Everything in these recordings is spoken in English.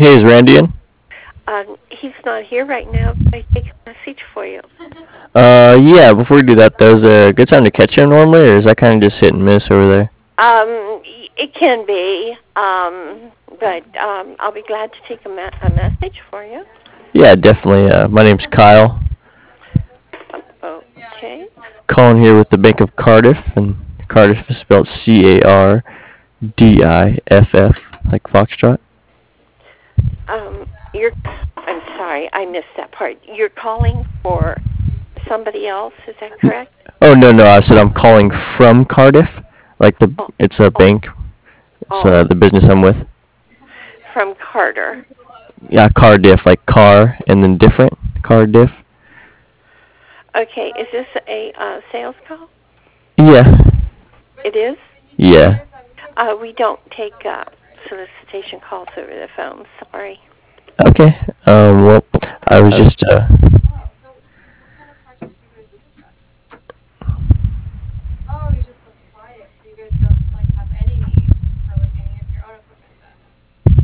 Hey, is Randy in? He's not here right now. Can I take a message for you? Yeah, before we do that, though, is there a good time to catch him normally, or is that kind of just hit and miss over there? It can be, but I'll be glad to take a message for you. Yeah, definitely. My name's Kyle. Okay. Calling here with the Bank of Cardiff, and Cardiff is spelled Cardiff, like Foxtrot. You're. I'm sorry, I missed that part. You're calling for somebody else. Is that correct? Oh, no, no, I said I'm calling from Cardiff. Oh, It's a oh, bank. It's oh. the business I'm with. From Carter. Yeah, Cardiff, like car, and then different. Cardiff. Okay. Is this a sales call? Yeah. It is. Yeah. We don't take solicitation calls over the phone. Sorry. Okay. Well, I was just,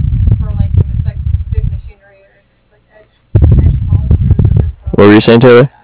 what were you saying, Taylor?